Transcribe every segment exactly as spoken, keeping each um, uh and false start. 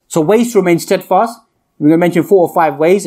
So ways to remain steadfast, we're going to mention four or five ways.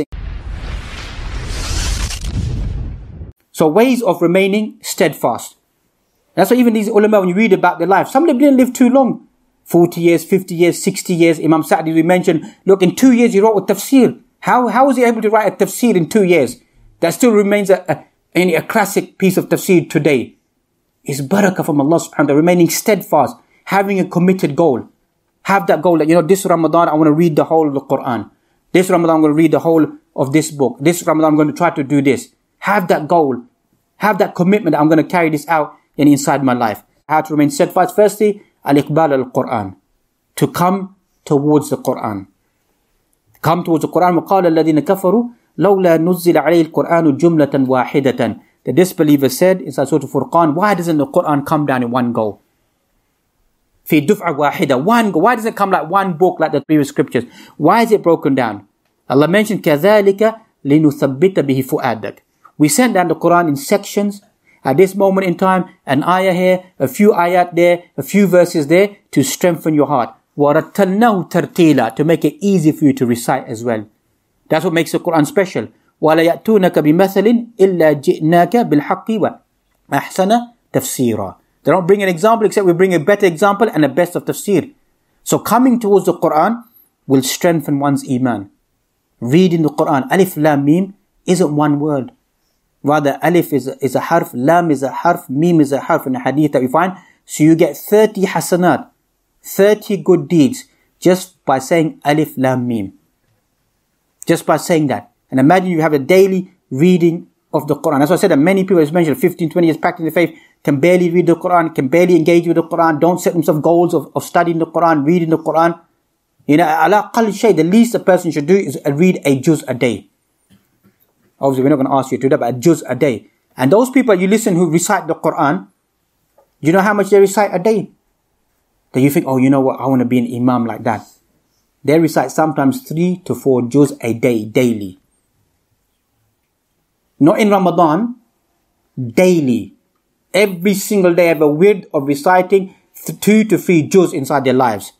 So ways of remaining steadfast. That's why even these ulama, when you read about their life, some of them didn't live too long. forty years, fifty years, sixty years. Imam Sa'di, we mentioned, look, in two years he wrote a tafsir. How, how was he able to write a tafsir in two years? That still remains a, a, a classic piece of tafsir today. It's barakah from Allah subhanahu wa ta'ala, remaining steadfast, having a committed goal. Have that goal that, you know, this Ramadan I want to read the whole of the Quran. This Ramadan I'm going to read the whole of this book. This Ramadan I'm going to try to do this. Have that goal. Have that commitment that I'm going to carry this out and inside my life. How to remain steadfast? Firstly, al-iqbal al-Quran. To come towards the Quran. Come towards the Quran. وَقَالَ الَّذِينَ كَفَرُوا لَوْلَا نُزِّلَ عَلَيْهِ الْقُرْآنُ جُمْلَةً وَاحِدَةً. The disbelievers said inside Surah Furqan, why doesn't the Quran come down in one go? في دفعة واحدة. One go. Why does it come like one book like the previous scriptures? Why is it broken down? Allah mentioned, كَذَلِكَ لِنُثَبِّتَ بِهِ فُؤَادَكَ. We sent down the Quran in sections. At this moment in time, an ayah here, a few ayat there, a few verses there, to strengthen your heart. وَرَتَّلْنَاهُ تَرْتِيلًا. To make it easy for you to recite as well. That's what makes the Quran special. وَلَا يَأْتُونَكَ بِمَثَلٍ إِلَّا جِئْنَاكَ بِالْحَقِّ وَأَحْسَنَ تَفْسِيرًا. They don't bring an example except we bring a better example and a best of tafsir. So coming towards the Quran will strengthen one's iman. Reading the Quran, alif lam mim, isn't one word. Rather, alif is a, is a harf, lam is a harf, mim is a harf in the hadith that we find. So you get thirty hasanat, thirty good deeds, just by saying alif lam mim. Just by saying that. And imagine you have a daily reading of the Quran. That's why I said that many people, as mentioned, fifteen, twenty years practicing the faith, can barely read the Quran, can barely engage with the Quran, don't set themselves goals of, of studying the Quran, reading the Quran. You know, ala qal shay, the least a person should do is read a juz a day. Obviously, we're not going to ask you to do that, but a juz a day. And those people you listen who recite the Quran, you know how much they recite a day? That you think, oh, you know what, I want to be an imam like that. They recite sometimes three to four juz a day, daily. Not in Ramadan, daily. Every single day have a wird of reciting two to three juz inside their lives.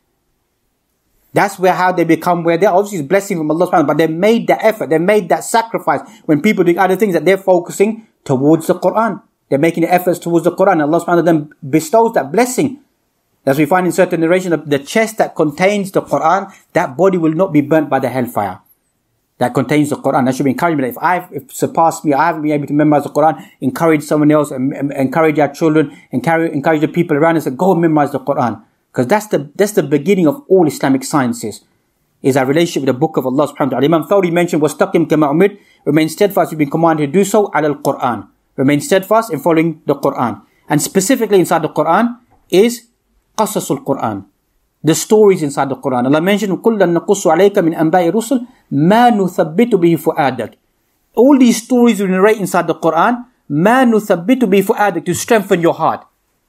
That's where how they become where they're. Obviously it's blessing from Allah subhanahu wa ta'ala, but they made that effort, they made that sacrifice. When people do other things, that they're focusing towards the Quran. They're making the efforts towards the Quran. Allah subhanahu wa ta'ala then bestows that blessing. As we find in certain narration, the chest that contains the Quran, that body will not be burnt by the hellfire. That contains the Quran. That should be encouragement. If I've if surpassed me, I haven't been able to memorize the Quran, encourage someone else, and, and encourage our children, encourage, encourage the people around us, and go and memorize the Quran. Because that's the that's the beginning of all Islamic sciences, is our relationship with the book of Allah subhanahu wa ta'ala. Imam Thawri mentioned, وَاسْتَقِمْ كَمَا أُمِرْ. Remain steadfast, you've been commanded to do so, عَلَى الْقُرْآنِ. Remain steadfast in following the Quran. And specifically inside the Quran is قَصَصُ الْقُرْآنِ. The stories inside the Quran. Allah mentioned, كُلًّا نَقُصُّ عَلَيْكَ مِنْ أَنْبَاءِ رُسُلٍ مَا نُثَبِّتُ بِهِ فُؤَادَكَ. All these stories we narrate inside the Quran, مَا نُثَبِّتُ بِهِ فُؤَادَكَ, to strengthen your heart.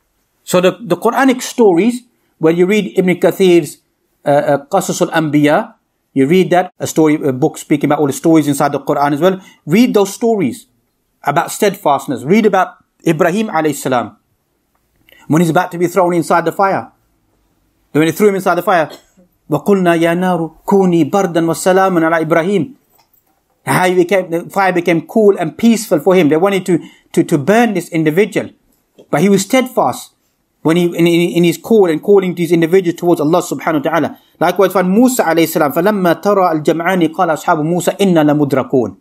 So the, the Quranic stories, when you read Ibn Kathir's uh, uh, Qasas al-Anbiya, you read that, a story, a book speaking about all the stories inside the Quran as well. Read those stories about steadfastness. Read about Ibrahim alayhi salam, when he's about to be thrown inside the fire. When he threw him inside the fire, وَقُلْنَا يَا نَارُ كُونِي بَرْدًا وَسَلَامًا عَلَى إِبْرَاهِيمَ. How he became, the fire became cool and peaceful for him. They wanted to, to, to burn this individual, but he was steadfast when he in, in his call and calling these individuals towards Allah subhanahu wa ta'ala. Likewise, find Musa alayhi salam, فَلَمَّا تَرَى الْجَمْعَانِ قَالَ أَصْحَابُ مُوسَى إِنَّا لَمُدْرَكُونَ.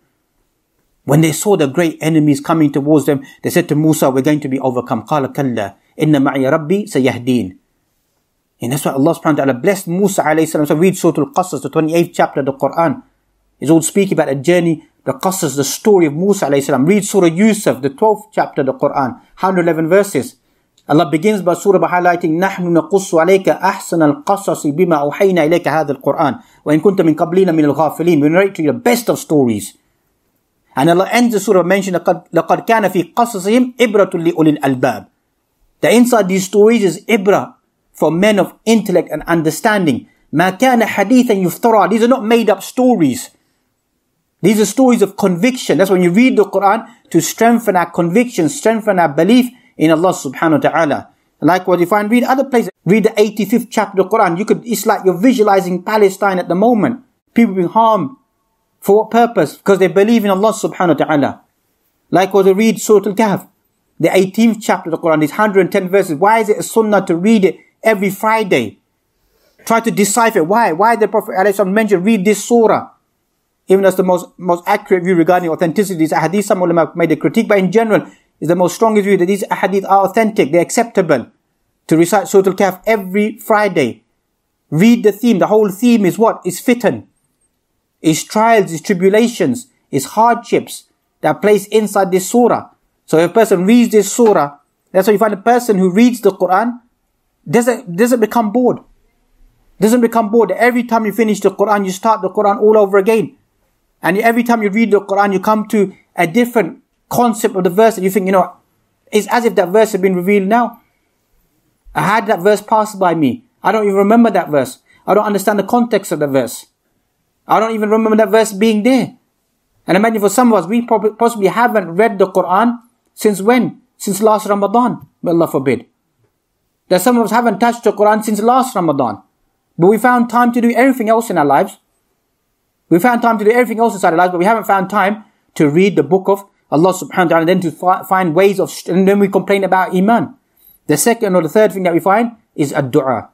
When they saw the great enemies coming towards them, they said to Musa, we're going to be overcome. قَالَ كَلَّا إِنَّ مَعِيَ رَبِّي سَيَهْدِينَ. And that's why Allah subhanahu wa ta'ala blessed Musa alayhi salam. So read Surah Al-Qasas, the twenty-eighth chapter of the Quran. It's all speaking about a journey, the Qasas, the story of Musa alayhi salam. Read Surah Yusuf, the twelfth chapter of the Quran, one hundred eleven verses. Allah begins by surah by highlighting نحن نقص عليك أحسن القصص بما أوحينا إليك هذا القرآن وإن كنت من قبلنا من الغافلين. We narrate to you the best of stories. And Allah ends the surah mentioning لقد, لقد كان في قصصهم إبرة لأولي الألباب. The inside these stories is ibra for men of intellect and understanding. ما كان حديثا يفترى. These are not made up stories. These are stories of conviction. That's when you read the Quran, to strengthen our conviction, strengthen our belief in Allah subhanahu wa ta'ala. Likewise, you find, read other places. Read the eighty-fifth chapter of the Quran. You could, it's like you're visualizing Palestine at the moment. People being harmed. For what purpose? Because they believe in Allah subhanahu wa ta'ala. Likewise, read Surah Al-Kahf. The eighteenth chapter of the Quran, these one hundred ten verses. Why is it a sunnah to read it every Friday? Try to decipher why. Why did the Prophet ﷺ mention, read this surah? Even as the most, most accurate view regarding authenticity, these ahadith, some ulama made a critique, but in general, is the most strongest view that these ahadith are authentic, they're acceptable. To recite Surah Al-Kahf every Friday. Read the theme. The whole theme is what? Is fitan. Is trials, is tribulations, is hardships that are placed inside this surah. So if a person reads this surah, that's why you find a person who reads the Quran doesn't, doesn't become bored. Doesn't become bored. Every time you finish the Quran, you start the Quran all over again. And every time you read the Quran, you come to a different concept of the verse and you think, you know, it's as if that verse had been revealed now. I had that verse pass by me. I don't even remember that verse. I don't understand the context of the verse. I don't even remember that verse being there. And imagine for some of us, we possibly haven't read the Quran since when? Since last Ramadan. May Allah forbid. That some of us haven't touched the Quran since last Ramadan. But we found time to do everything else in our lives. We found time to do everything else inside our lives, but we haven't found time to read the book of Allah subhanahu wa ta'ala and then to fi- find ways of, and then we complain about Iman. The second or the third thing that we find is ad-du'a.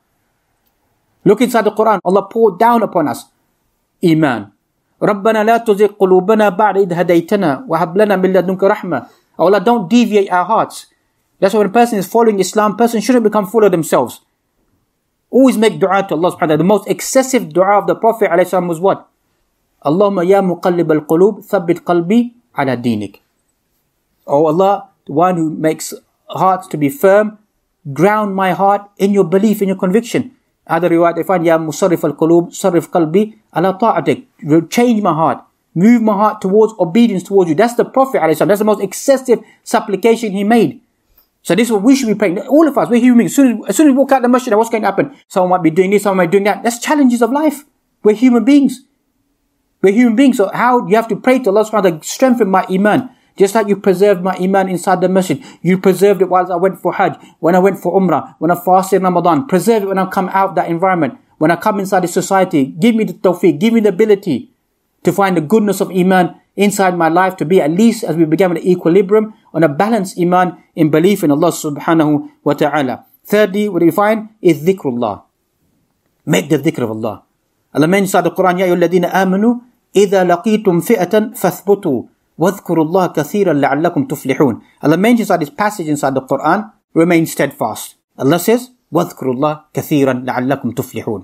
Look inside the Quran. Allah poured down upon us Iman. رَبَّنَا لَا تُزِغْ قُلُوبَنَا بَعْدَ إِذْ هَدَيْتَنَا وَهَبْ لَنَا مِن لَدُنْكَ رَحْمَةً. Allah, don't deviate our hearts. That's why when a person is following Islam, person shouldn't become full of themselves. Always make dua to Allah subhanahu wa ta'ala. The most excessive dua of the Prophet ﷺ was what? Allahumma ya muqallib al-qulub, thabbit qalbi ala dinik. Oh Allah, the one who makes hearts to be firm, ground my heart in your belief, in your conviction. Other riwayat they find, ya musarrif al-qulub, sarrif qalbi ala ta'atik. Change my heart. Move my heart towards obedience towards you. That's the Prophet ﷺ. That's the most excessive supplication he made. So this is what we should be praying. All of us, we're human beings. As soon as, as soon as we walk out the masjid, what's going to happen? Someone might be doing this, someone might be doing that. That's challenges of life. We're human beings. We're human beings. So how you have to pray to Allah subhanahu wa ta'ala to strengthen my iman. Just like you preserved my iman inside the masjid. You preserved it while I went for Hajj, when I went for Umrah, when I fasted in Ramadan. Preserve it when I come out of that environment. When I come inside the society. Give me the tawfiq. Give me the ability to find the goodness of iman inside my life, to be at least as we began with equilibrium on a balanced iman in belief in Allah subhanahu wa ta'ala. Thirdly, what do you find? Is dhikrullah. Make the dhikr of Allah. Allah mentions inside the Quran, Ya ayyuhalladhina amanu, idha laqitum fi'atan fathbutu, wadhkurullaha kathiran la'allakum tuflihun. Allah mentions inside this passage inside the Quran, remain steadfast. Allah says, wadhkurullaha kathiran la'allakum tuflihun.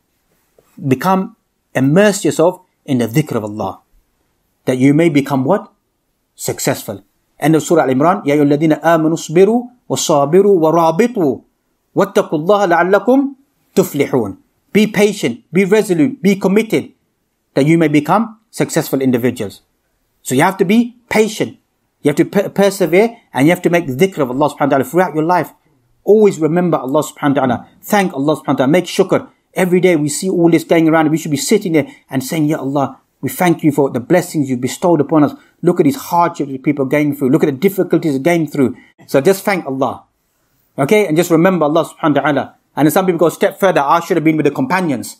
Become, immerse yourself in the dhikr of Allah, that you may become what? Successful. End of Surah Al-Imran, Ya ayyuhalladhina amanu isbiru wasabiru warabitu wattaqullaha la'allakum tuflihun. Be patient, be resolute, be committed, that you may become successful individuals. So you have to be patient. You have to per- persevere, and you have to make the dhikr of Allah subhanahu wa ta'ala throughout your life. Always remember Allah subhanahu wa ta'ala. Thank Allah subhanahu wa ta'ala. Make shukr. Every day we see all this going around, we should be sitting there and saying, Ya Allah, we thank you for the blessings you've bestowed upon us. Look at these hardships that people are going through. Look at the difficulties they're going through. So just thank Allah. Okay? And just remember Allah subhanahu wa ta'ala. And then some people go a step further. I should have been with the companions.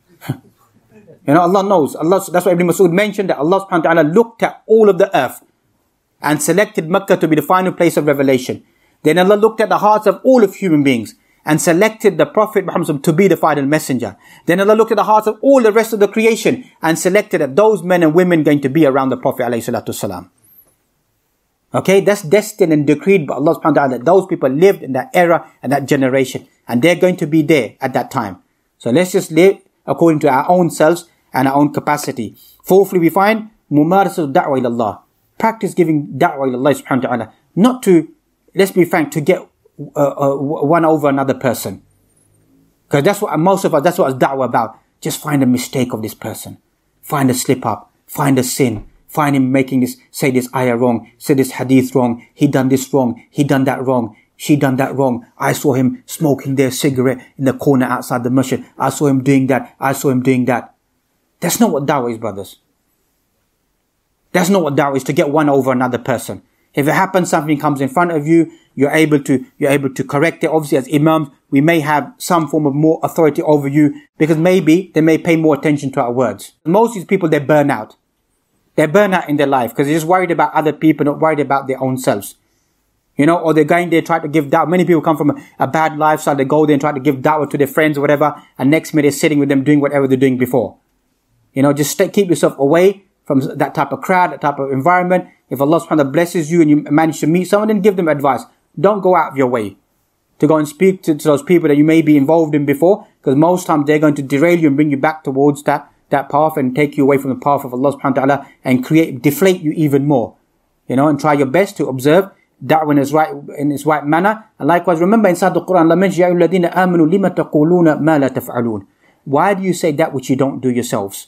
You know, Allah knows. Allah, that's why Ibn Mas'ud mentioned that Allah subhanahu wa ta'ala looked at all of the earth and selected Mecca to be the final place of revelation. Then Allah looked at the hearts of all of human beings and selected the Prophet Muhammad to be the final messenger. Then Allah looked at the hearts of all the rest of the creation and selected that those men and women going to be around the Prophet alayhi salatu wasalam. Okay, that's destined and decreed by Allah subhanahu wa ta'ala, that those people lived in that era and that generation, and they're going to be there at that time. So let's just live according to our own selves and our own capacity. Fourthly, we find mumarasat da'wa ila Allah. Practice giving da'wa ila Allah subhanahu wa ta'ala. Not to, let's be frank, to get uh, uh, one over another person. Because that's what most of us, that's what it's da'wah about. Just find a mistake of this person. Find a slip up. Find a sin. Find him making this, say this ayah wrong, say this hadith wrong, he done this wrong, he done that wrong, she done that wrong. I saw him smoking their cigarette in the corner outside the masjid. I saw him doing that. I saw him doing that. That's not what da'wah is, brothers. That's not what da'wah is, to get one over another person. If it happens, something comes in front of you, you're able to, you're able to correct it. Obviously, as imams, we may have some form of more authority over you because maybe they may pay more attention to our words. Most of these people, they burn out. They burn out in their life because they're just worried about other people, not worried about their own selves. You know, or they're going there, try to give da'wah. Many people come from a, a bad lifestyle. They go there and try to give da'wah to their friends or whatever. And next minute they're sitting with them doing whatever they're doing before. You know, just stay, keep yourself away from that type of crowd, that type of environment. If Allah subhanahu wa ta'ala blesses you and you manage to meet someone, then give them advice. Don't go out of your way to go and speak to, to those people that you may be involved in before, because most times they're going to derail you and bring you back towards that, that path and take you away from the path of Allah subhanahu wa ta'ala and create, deflate you even more. You know, and try your best to observe da'wah in its right, in its right manner. And likewise, remember inside the Quran, Allah mentions, يَا أَيُّهَا الَّذِينَ آمَنُوا لِمَ تَقُولُونَ مَا لَا تَفْعَلُونَ. Why do you say that which you don't do yourselves?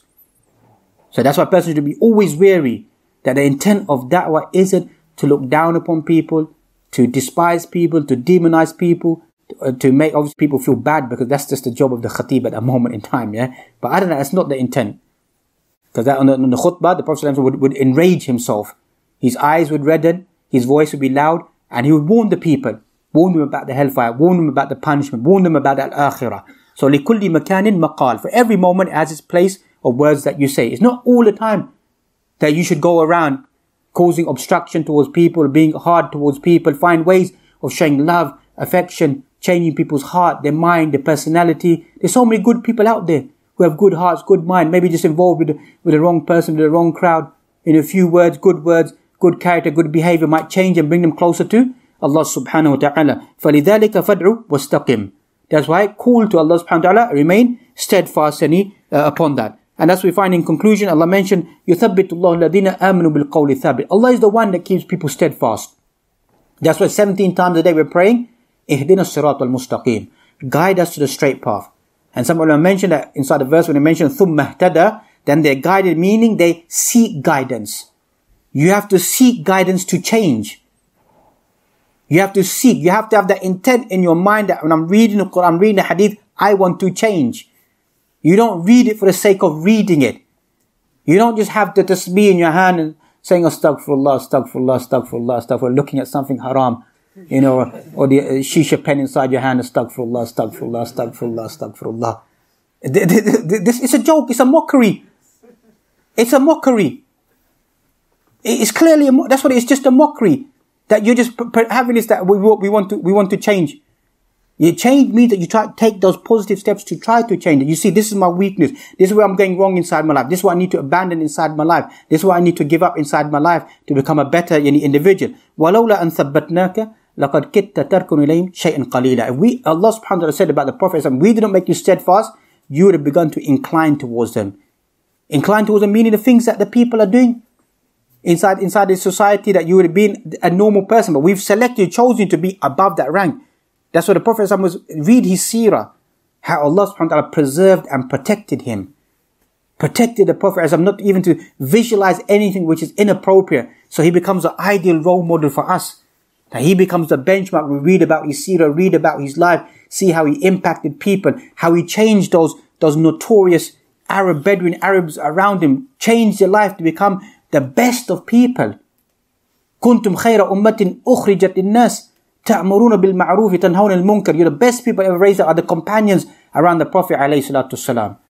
So that's why a person should be always wary that the intent of da'wah isn't to look down upon people, to despise people, to demonize people, to, uh, to make obviously people feel bad, because that's just the job of the khatib at that moment in time, yeah? But other than that, that's not the intent. Because that on the, on the khutbah, the Prophet would, would enrage himself. His eyes would redden, his voice would be loud, and he would warn the people, warn them about the hellfire, warn them about the punishment, warn them about al-akhirah. So لِكُلِّ مَكَانٍ مَقَال. For every moment it has its place of words that you say. It's not all the time that you should go around causing obstruction towards people, being hard towards people. Find ways of showing love, affection, changing people's heart, their mind, their personality. There's so many good people out there who have good hearts, good mind, maybe just involved with the, with the wrong person, with the wrong crowd. In a few words, good words, good character, good behavior might change and bring them closer to Allah subhanahu wa ta'ala. فَلِذَلِكَ فَادْعُ وَاسْتَقِمْ. That's why call to Allah subhanahu wa ta'ala, remain steadfast uh, upon that. And as we find in conclusion, Allah mentioned, يُثَبِّتُ اللَّهُ الَّذِينَ آمَنُوا بِالْقَوْلِ ثَابِتِ. Allah is the one that keeps people steadfast. That's why seventeen times a day we're praying, اهدنا الصراط المستقيم. Guide us to the straight path. And some ulama mentioned that inside the verse when they mentioned ثُمَّ اهْتَدَى, then they're guided, meaning they seek guidance. You have to seek guidance to change. You have to seek, you have to have that intent in your mind that when I'm reading the Quran, I'm reading the hadith, I want to change. You don't read it for the sake of reading it. You don't just have the tasbih in your hand and saying astaghfirullah, astaghfirullah, astaghfirullah, astaghfirullah, looking at something haram, you know, or, or the uh, shisha pen inside your hand, astaghfirullah, astaghfirullah, astaghfirullah, astaghfirullah. This is a joke, it's a mockery. It's a mockery. It's clearly, a mo- that's what it is, just a mockery. That you're just p- p- having this, that we, we want to, we want to change. You change means that you try to take those positive steps to try to change it. You see, this is my weakness. This is where I'm going wrong inside my life. This is what I need to abandon inside my life. This is what I need to give up inside my life to become a better individual. وَلَوْلَا أَن ثَبَّتْنَاكَ لَقَدْ كِدْتَ تَرْكُنُ إِلَيْهِمْ شَيْئًا قَلِيلًا. If we, Allah subhanahu wa ta'ala said about the Prophet, we didn't make you steadfast, you would have begun to incline towards them. Incline towards them meaning the things that the people are doing. Inside, inside the society that you would have been a normal person, but we've selected, chosen to be above that rank. That's what the Prophet was, read his seerah, how Allah subhanahu wa ta'ala preserved and protected him. Protected the Prophet, as I'm not even to visualize anything which is inappropriate. So he becomes an ideal role model for us. That he becomes the benchmark. We read about his seerah, read about his life, see how he impacted people, how he changed those, those notorious Arab, Bedouin Arabs around him, changed their life to become the best of people. كنتم خير أمة أخرجت الناس تأمرون بالمعروف تنهون المنكر. You're the best people ever raised are the companions around the Prophet عليه الصلاة والسلام.